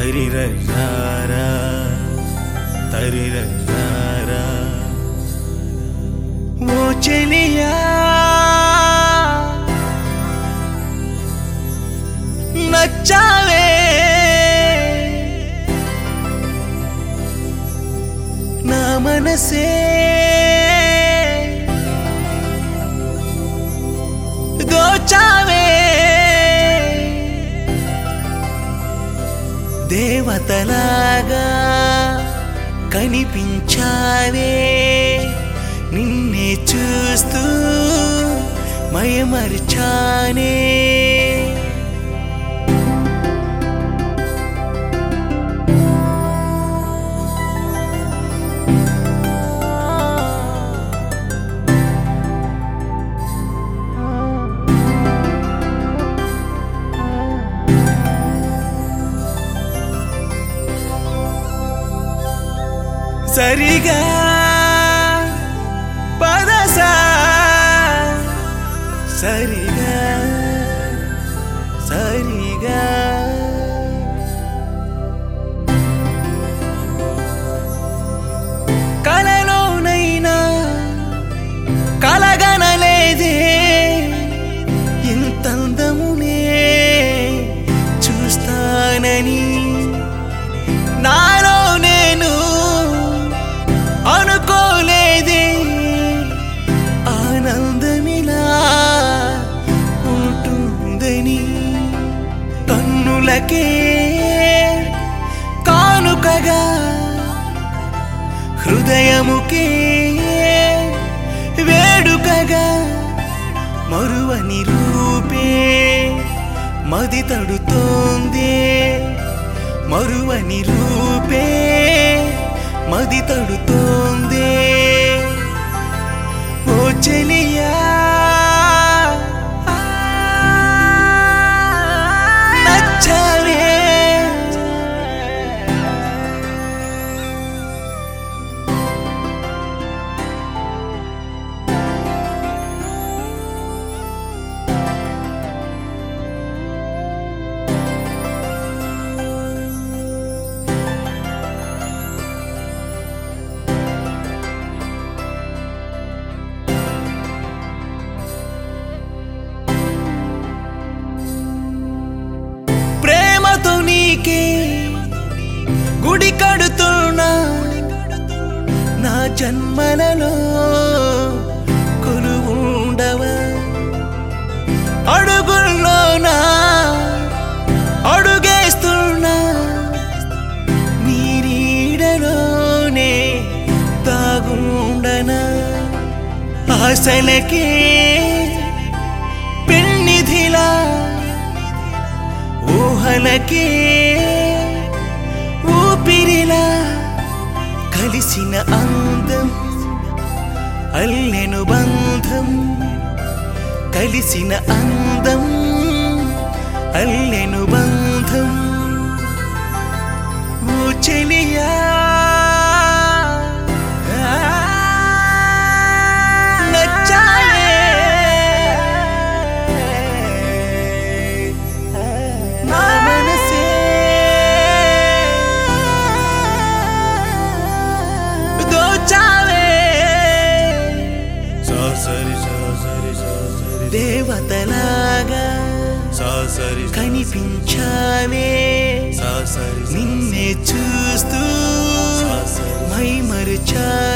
తరిరరా తరిరరా ఓ చెలియా నచ్చావే నా మనసే దోచావే దేవతలాగా కనిపించావే నిన్నే చూస్తూ మయమరిచానే సరిగా పదసా సరిగా సరిగా కలలోనైనా కలగనలేదే ఇంతందమునే చూస్తానని నాలో నేను అనుకోలేదే ఆనందమిలా ఉంటుందని కన్నులకే కానుకగా హృదయముకే వేడుకగా మరువని రూపే మది తడుతోందే మరువని రూపే మది తడుతోందే ఓ చెలియా నచ్చావే గుడి కడుతున్నా నా జన్మలలో కొలువుండవా అడుగుల్లోనా అడుగేస్తున్నా నీ నీడలోనే తాగుండనా ఆశలకే పెన్నిధిలా ఊహలకే ఊపిరిలా కలిసిన అందం అల్లెను బంధం కలిసిన అందం అల్లెను బంధం ఓ చెలియా దేవతలాగా కనిపించావే నిన్నే చూస్తూ మైమరిచా